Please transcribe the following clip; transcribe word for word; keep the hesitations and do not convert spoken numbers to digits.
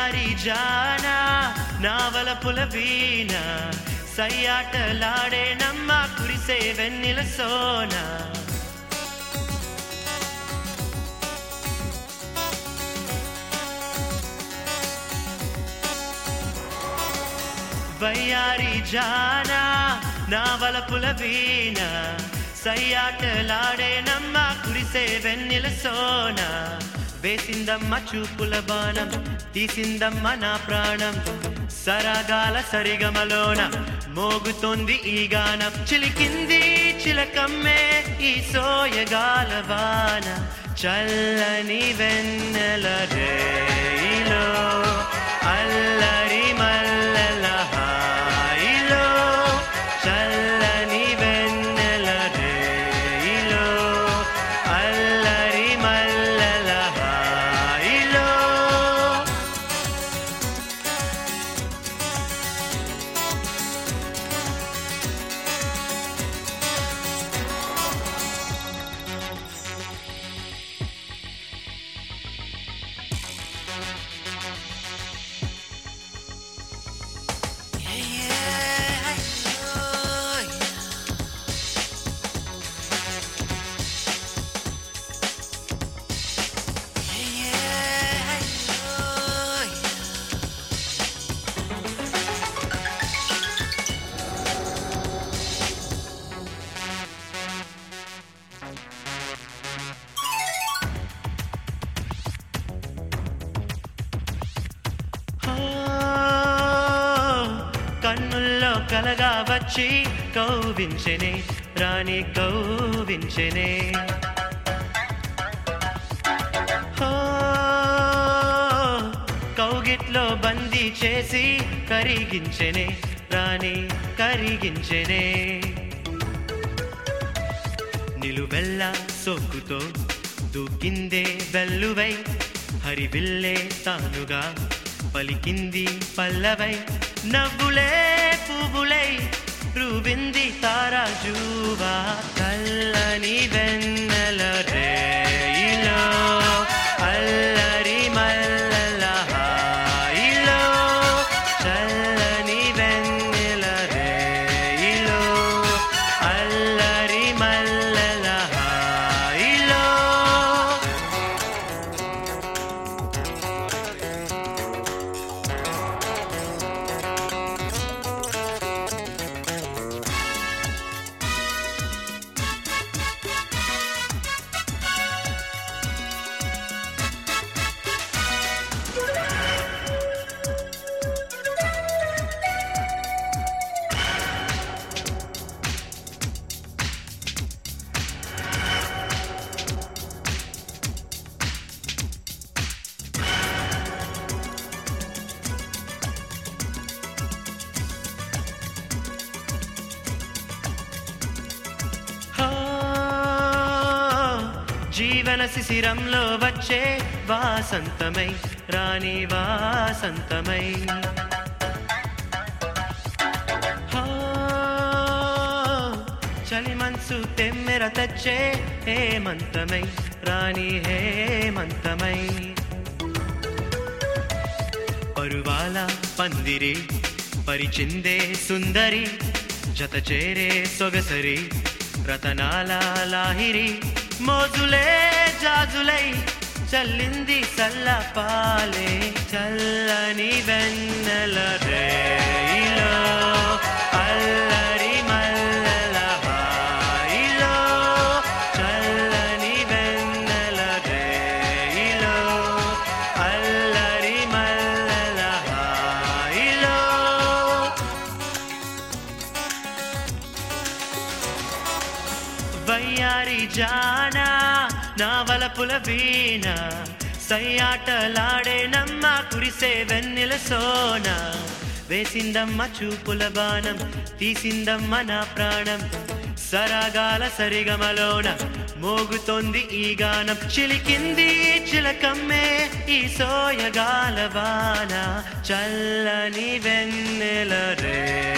వయ్యారి జానా నావలపుల వీణ సయ్యాటలాడే నమ్మ కురిసే వెన్నెల సోనా వయ్యారి జానా నావలపుల వీణ సయ్యాటలాడే నమ్మ కురిసే వెన్నెల సోనా వేసిందమ్మ చూపుల బాణం తీసిందమ్మ నా ప్రాణం సరగాల సరిగమలోన మోగుతోంది ఈ గానం చిలికింది చిలకమ్మే ఈ సోయగాల వాన చల్లని వెన్నెల రేయిలో అల్లరి మల్లెల హాయిలో చల్లని వెన్నెల రేయిలో అల్లరి మల్లెల హాయిలో కన్నుల్లో కలగా వచ్చి కౌవించెనే రాణి కౌవించెనే కౌగిట్లో బందీ చేసి కరిగించెనే రాణి కరిగించెనే నిలువెల్ల సోకుతో దూకిందే వెల్లువై హరివిల్లే తానుగా పలికింది పల్లవై నవ్వులే పువ్వులై రువింది తారాజువా కల్లని వెన్నెల రేయిలో అల్లరి మల్లెల హాయిలో చల్లని వెన్నెల రేయిలో అల్లరి మల్లెల హాయిలో జీవన శిశిరంలో వచ్చే వాసంతమై రాణి వాసంతమై చలి మనసు తెమ్మెర తెచ్చే హేమంతమై రాణి హేమంతమై పరువాల పందిరి పరిచిందే సుందరి జత చేరే సొగసరి రతనాల లాహిరి మోజులే జాజులై చల్లింది సల్ల పాలే చల్లని వెన్నెల రేయిలో అల్లరి మల్లెల హాయిలో చల్లని వెన్నెల రేయిలో అల్లరి మల్లెల హాయిలో వయ్యారి జానా నావలపుల వీణ సయ్యాటలాడే నమ్మ కురిసే వెన్నెల సోనా వేసిందమ్మ చూపుల బాణం తీసిందమ్మ నా ప్రాణం సరగాల సరిగమలోన మోగుతోంది ఈ గానం చిలికింది చిలకమ్మే ఈ సోయగాల వాన చల్లని వెన్నెల రే